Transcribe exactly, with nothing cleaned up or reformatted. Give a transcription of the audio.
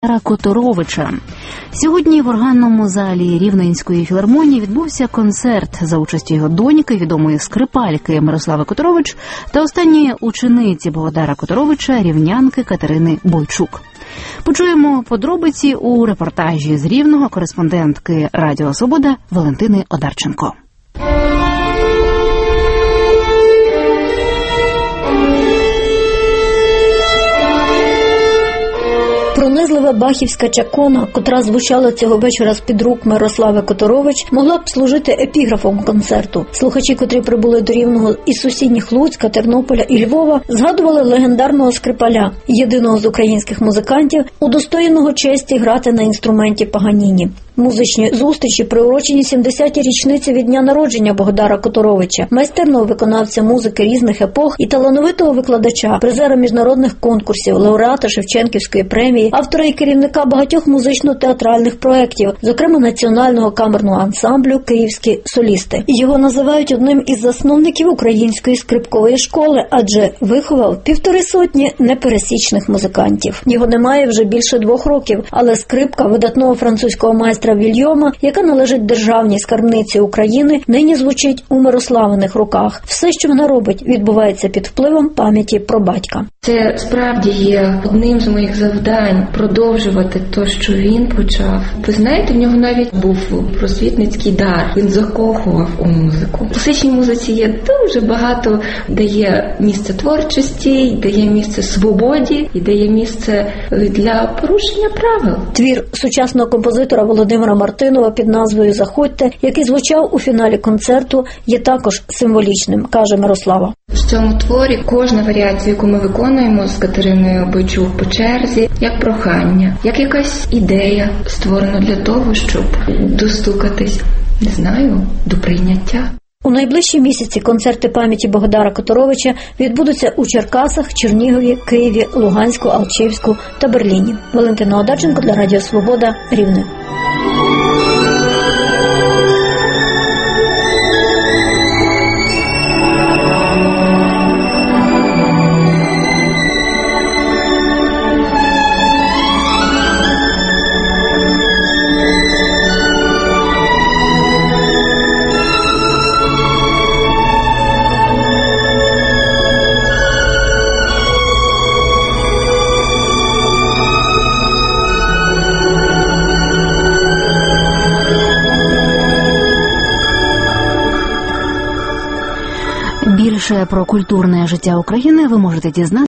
Которовича. Сьогодні в органному залі Рівненської філармонії відбувся концерт за участю його доньки, відомої скрипальки Мирослави Которович, та останньої учениці Богдара Которовича, рівнянки Катерини Бойчук. Почуємо подробиці у репортажі з Рівного кореспондентки Радіо Свобода Валентини Одарченко. Пронизлива бахівська чакона, котра звучала цього вечора з-під рук Мирослави Которович, могла б служити епіграфом концерту. Слухачі, котрі прибули до Рівного із сусідніх Луцька, Тернополя і Львова, згадували легендарного скрипаля, єдиного з українських музикантів, удостоєного честі грати на інструменті Паганіні. Музичні зустрічі приурочені сімдесятій річниці від дня народження Богдара Которовича, майстерного виконавця музики різних епох і талановитого викладача, призера міжнародних конкурсів, лауреата Шевченківської премії, автора і керівника багатьох музично-театральних проєктів, зокрема Національного камерного ансамблю «Київські солісти». Його називають одним із засновників української скрипкової школи, адже виховав півтори сотні непересічних музикантів. Його немає вже більше двох років, але скрипка видатного французького майстра Вільйома, яка належить державній скарбниці України, нині звучить у Мирославиних руках. Все, що вона робить, відбувається під впливом пам'яті про батька. Це справді є одним з моїх завдань продовжувати те, що він почав. Ви знаєте, в нього навіть був просвітницький дар. Він закохував у музику. В класичній музиці є дуже багато, де є місце творчості, де є місце свободі, і де є місце для порушення правил. Твір сучасного композитора Володимира Мартинова під назвою «Заходьте», який звучав у фіналі концерту, є також символічним, каже Мирослава. В цьому творі кожна варіація, яку ми виконуємо з Катериною Бойчук по черзі, як прохання, як якась ідея, створена для того, щоб достукатись, не знаю, до прийняття. У найближчі місяці концерти пам'яті Богдара Которовича відбудуться у Черкасах, Чернігові, Києві, Луганську, Алчевську та Берліні. Валентина Одарченко для Радіо Свобода, Рівне. Більше про культурне життя України ви можете дізнатися